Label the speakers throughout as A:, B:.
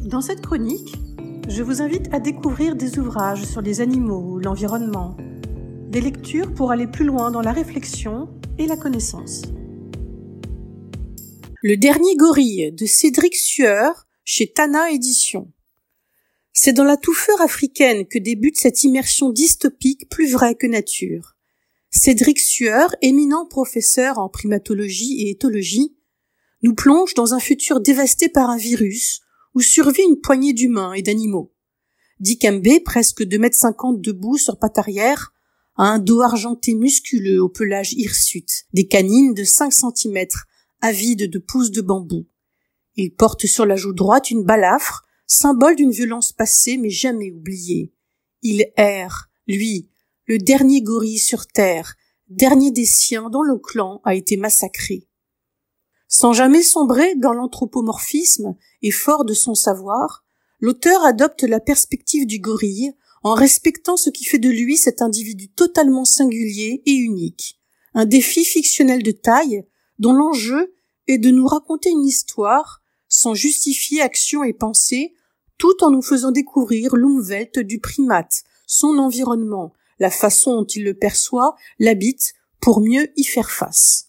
A: Dans cette chronique, je vous invite à découvrir des ouvrages sur les animaux, l'environnement, des lectures pour aller plus loin dans la réflexion et la connaissance. Le dernier gorille de Cédric Sueur chez Tana Éditions. C'est dans la touffeur africaine que débute cette immersion dystopique plus vraie que nature. Cédric Sueur, éminent professeur en primatologie et éthologie, nous plonge dans un futur dévasté par un virus où survit une poignée d'humains et d'animaux. Dikembe, presque 2,50 m debout sur pattes arrière, a un dos argenté musculeux au pelage hirsute, des canines de 5 cm, avides de pousses de bambou. Il porte sur la joue droite une balafre, symbole d'une violence passée mais jamais oubliée. Il erre, lui, le dernier gorille sur terre, dernier des siens dont le clan a été massacré. Sans jamais sombrer dans l'anthropomorphisme et fort de son savoir, l'auteur adopte la perspective du gorille en respectant ce qui fait de lui cet individu totalement singulier et unique. Un défi fictionnel de taille dont l'enjeu est de nous raconter une histoire sans justifier action et pensée, tout en nous faisant découvrir l'umwelt du primate, son environnement, la façon dont il le perçoit, l'habite, pour mieux y faire face.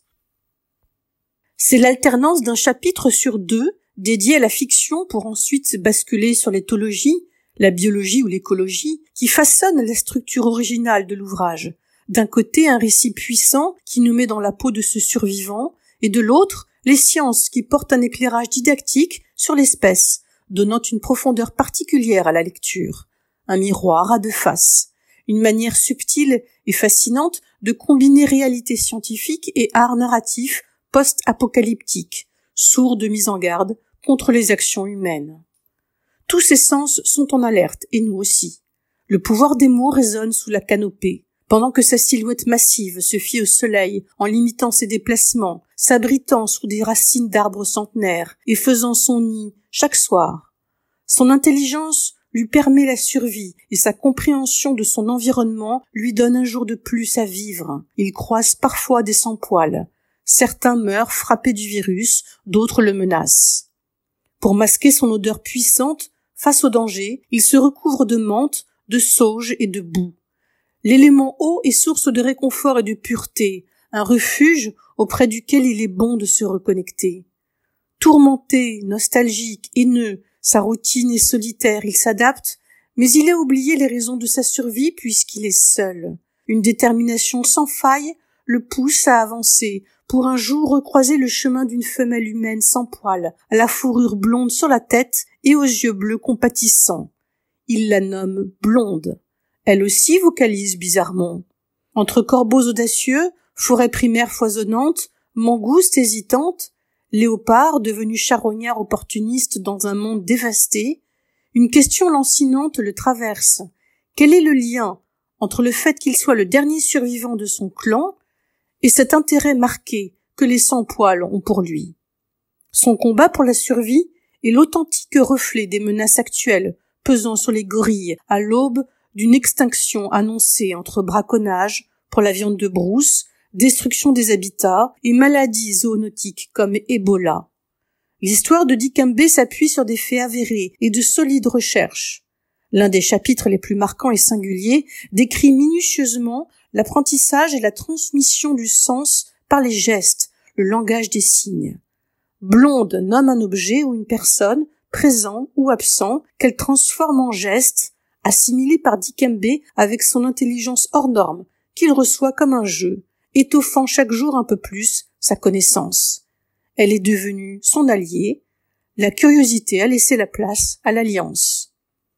A: C'est l'alternance d'un chapitre sur 2 dédié à la fiction pour ensuite basculer sur l'éthologie, la biologie ou l'écologie, qui façonne la structure originale de l'ouvrage. D'un côté, un récit puissant qui nous met dans la peau de ce survivant, et de l'autre, les sciences qui portent un éclairage didactique sur l'espèce, donnant une profondeur particulière à la lecture. Un miroir à deux faces. Une manière subtile et fascinante de combiner réalité scientifique et art narratif post-apocalyptique, sourd de mise en garde contre les actions humaines. Tous ces sens sont en alerte, et nous aussi. Le pouvoir des mots résonne sous la canopée, pendant que sa silhouette massive se fie au soleil en limitant ses déplacements, s'abritant sous des racines d'arbres centenaires et faisant son nid chaque soir. Son intelligence lui permet la survie et sa compréhension de son environnement lui donne un jour de plus à vivre. Il croise parfois des sans-poils. Certains meurent frappés du virus, d'autres le menacent. Pour masquer son odeur puissante, face au danger, il se recouvre de menthe, de sauge et de boue. L'élément eau est source de réconfort et de pureté, un refuge auprès duquel il est bon de se reconnecter. Tourmenté, nostalgique, haineux, sa routine est solitaire, il s'adapte, mais il a oublié les raisons de sa survie puisqu'il est seul. Une détermination sans faille le pousse à avancer, pour un jour recroiser le chemin d'une femelle humaine sans poils, à la fourrure blonde sur la tête et aux yeux bleus compatissants. Il la nomme Blonde. Elle aussi vocalise bizarrement. Entre corbeaux audacieux, forêt primaire foisonnante, mangoustes hésitantes, léopard devenu charognard opportuniste dans un monde dévasté, une question lancinante le traverse. Quel est le lien entre le fait qu'il soit le dernier survivant de son clan et cet intérêt marqué que les sans-poils ont pour lui? Son combat pour la survie est l'authentique reflet des menaces actuelles pesant sur les gorilles à l'aube d'une extinction annoncée entre braconnage pour la viande de brousse, destruction des habitats et maladies zoonotiques comme Ebola. L'histoire de Dikembe s'appuie sur des faits avérés et de solides recherches. L'un des chapitres les plus marquants et singuliers décrit minutieusement l'apprentissage et la transmission du sens par les gestes, le langage des signes. Blonde nomme un objet ou une personne, présent ou absent, qu'elle transforme en geste, assimilé par Dikembe avec son intelligence hors norme, qu'il reçoit comme un jeu, étoffant chaque jour un peu plus sa connaissance. Elle est devenue son allié, la curiosité a laissé la place à l'alliance.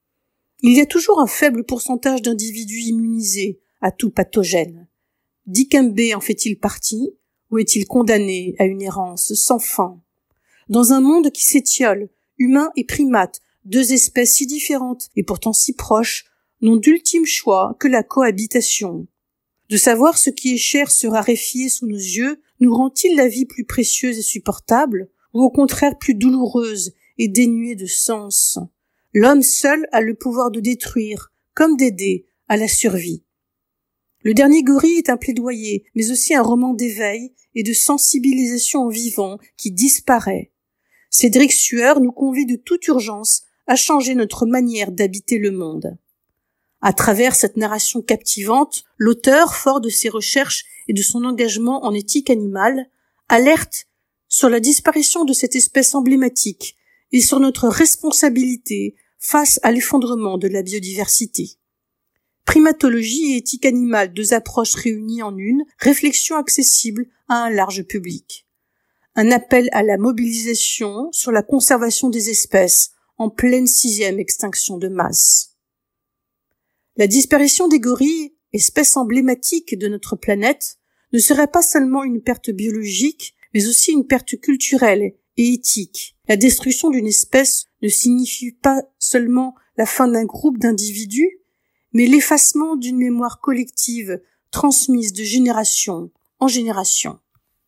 A: Il y a toujours un faible pourcentage d'individus immunisés à tout pathogène. Dikembe en fait-il partie, ou est-il condamné à une errance sans fin? Dans un monde qui s'étiole, humains et primates, deux espèces si différentes et pourtant si proches, n'ont d'ultime choix que la cohabitation. De savoir ce qui est cher se raréfier sous nos yeux nous rend-il la vie plus précieuse et supportable, ou au contraire plus douloureuse et dénuée de sens? L'homme seul a le pouvoir de détruire, comme d'aider, à la survie. Le dernier gorille est un plaidoyer, mais aussi un roman d'éveil et de sensibilisation au vivant qui disparaît. Cédric Sueur nous convie de toute urgence a changé notre manière d'habiter le monde. À travers cette narration captivante, l'auteur, fort de ses recherches et de son engagement en éthique animale, alerte sur la disparition de cette espèce emblématique et sur notre responsabilité face à l'effondrement de la biodiversité. Primatologie et éthique animale, deux approches réunies en une, réflexion accessible à un large public. Un appel à la mobilisation sur la conservation des espèces en pleine 6e extinction de masse. La disparition des gorilles, espèces emblématiques de notre planète, ne serait pas seulement une perte biologique, mais aussi une perte culturelle et éthique. La destruction d'une espèce ne signifie pas seulement la fin d'un groupe d'individus, mais l'effacement d'une mémoire collective transmise de génération en génération.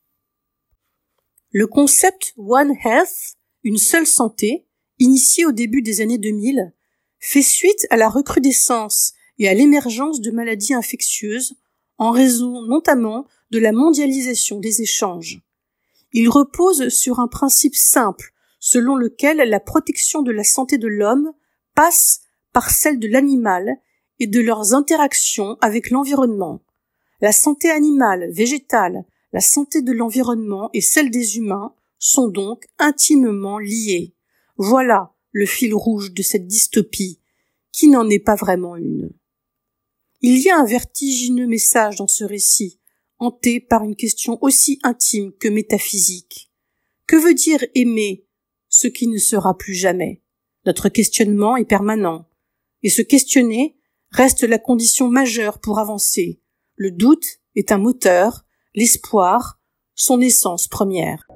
A: Le concept One Health, une seule santé, initié au début des années 2000, fait suite à la recrudescence et à l'émergence de maladies infectieuses en raison notamment de la mondialisation des échanges. Il repose sur un principe simple selon lequel la protection de la santé de l'homme passe par celle de l'animal et de leurs interactions avec l'environnement. La santé animale, végétale, la santé de l'environnement et celle des humains sont donc intimement liées. Voilà le fil rouge de cette dystopie, qui n'en est pas vraiment une. Il y a un vertigineux message dans ce récit, hanté par une question aussi intime que métaphysique. Que veut dire aimer ce qui ne sera plus jamais? Notre questionnement est permanent, et se questionner reste la condition majeure pour avancer. Le doute est un moteur, l'espoir, son essence première.